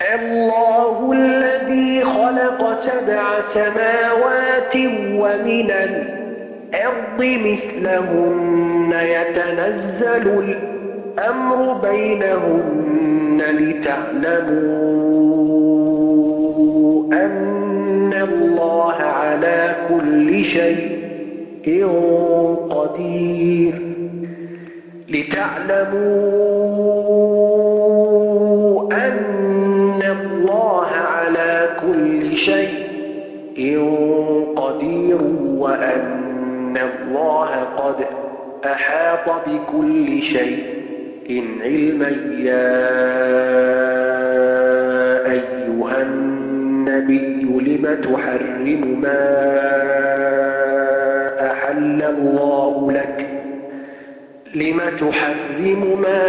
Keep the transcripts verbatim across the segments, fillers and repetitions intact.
الله الذي خلق سبع سماوات ومن الأرض مثلهن يتنزل الأمر بينهن لتعلموا أن الله على كل شيء قدير لتعلموا أن الله على كل شيء قدير وأن الله قد أحاط بكل شيء علما. يا أيها النبي لم تحرم ما أحل الله لك لم تحرم ما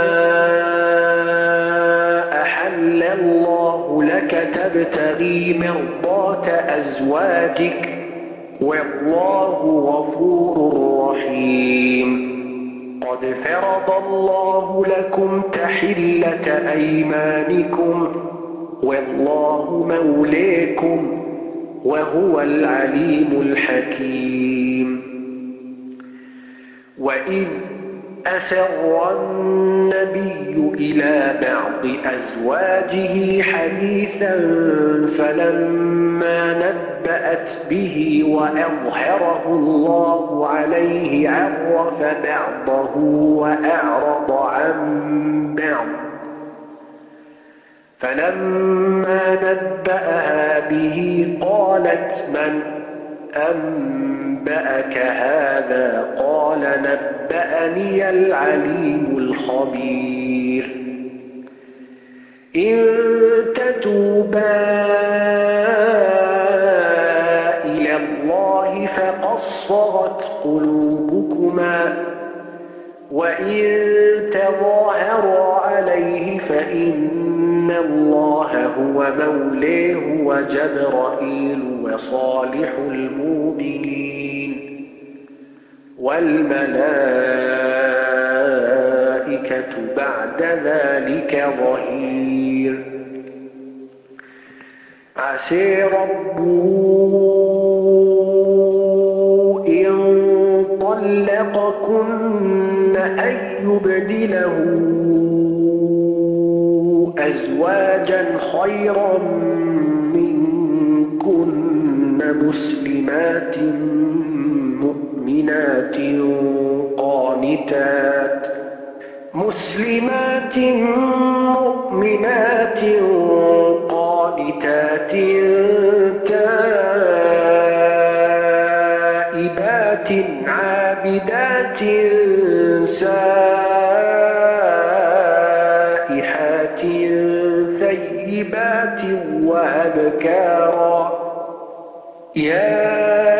أحل الله لك تبتغي مرضات أزواجك والله غفور رحيم. قد فرض الله لكم تحلة أيمانكم والله مولاكم وهو العليم الحكيم. وإذ أسر النبي إلى بعض أزواجه حديثا فلما نبأت به وأظهره الله عليه عرف بعضه وأعرض عن بعض فلما نبأها به قالت من أنبأك هذا قال نبأني العليم الخبير. إن تتوبا إلى الله فقد صغت قلوبكما وإن تظاهرا عليه فإن الله هو مولاه وجبرائيل وصالح المؤمنين والملائكة بعد ذلك ظهير. عسى ربه إن طلقكن أن يبدله أزواجا خيرا منكن مسلمات مؤمنات قانتات مسلمات مؤمنات قانتات تائبات عابدات سائحات ثيبات وأبكارا. يا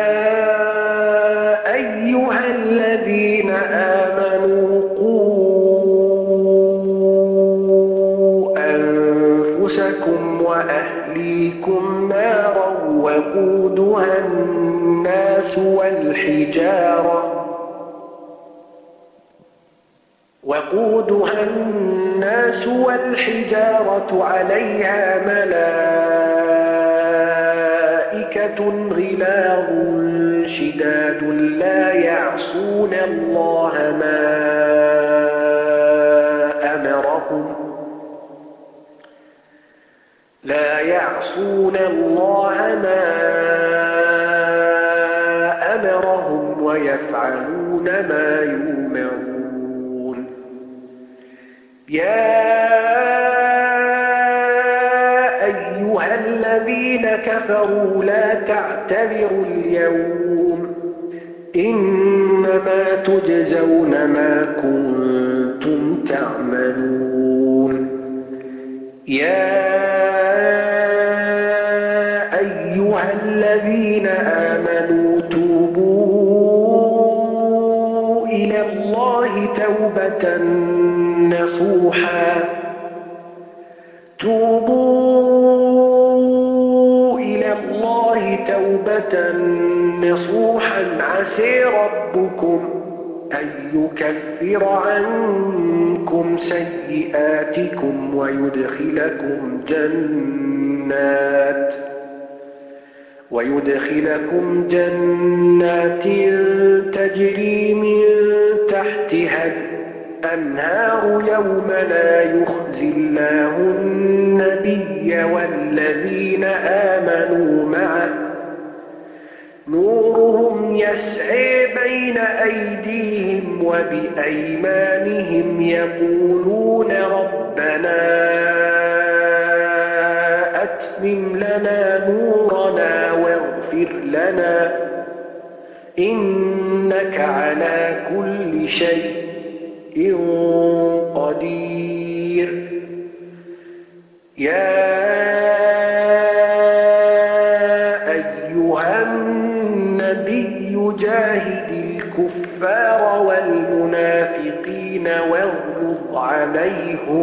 أيها الذين آمنوا قوا أنفسكم وأهليكم نارا وقودها الناس والحجارة وقودها الناس والحجارة عليها ملائكة غلاظ شداد لا يعصون الله ما أمرهم لا يعصون الله ما أمرهم ويفعلون ما يؤمرون. يا أيها الذين كفروا لا تعتذروا اليوم إنما تجزون ما كنتم تعملون. يا أيها الذين آمنوا توبوا إلى الله توبة نصوحا توبوا إلى الله توبة نصوحا عسى ربكم أن يكفر عنكم سيئاتكم ويدخلكم جنات ويدخلكم جنات تجري من تحتها الأنهار يوم لا يخزي الله النبي والذين آمنوا معه نورهم يسعي بين أيديهم وبأيمانهم يقولون ربنا أتمم لنا نورنا واغفر لنا إنك على كل شيء قدير. يا أيها النبي جاهد الكفار والمنافقين واغلظ عليهم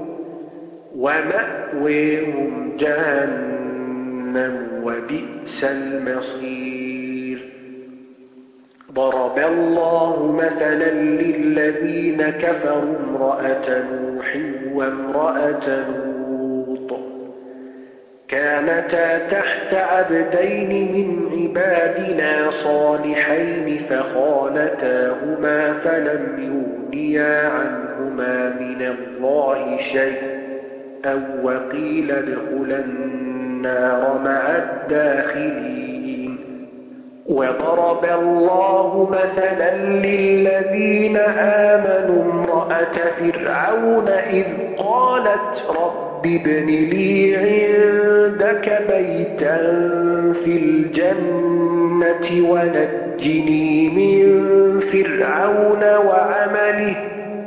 ومأويهم جهنم وبئس المصير. ضرب الله مثلا للذين كفروا امرأة نوح وامرأة لوط كانتا تحت عبدين من عبادنا صالحين فخانتاهما فلم يغنيا عنهما من الله شيئا وقيل ادخلا النار مع الداخلين. وضرب الله مثلا للذين آمنوا امرأة فرعون إذ قالت رب ابن لي عندك بيتا في الجنة ونجني من فرعون وعمله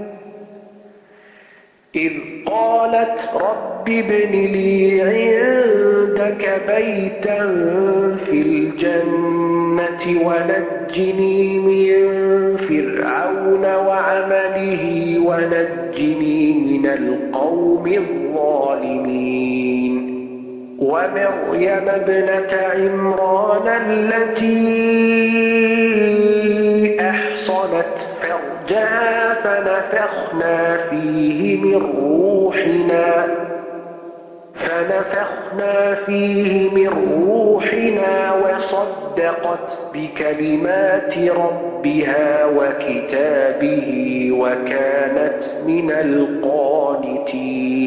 إذ قالت رب ابن لي عندك بيتا في الجنة ونجني من فرعون وعمله ونجني من القوم الظالمين. ومريم ابنة عمران التي أحصنت فرجها فنفخنا فيه من روحنا فنفخنا فيه من روحنا وصدقت بكلمات ربها وكتابه وكانت من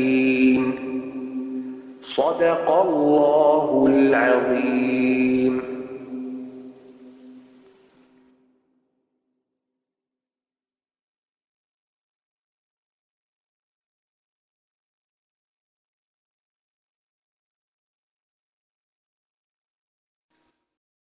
القانتين. صدق الله العظيم.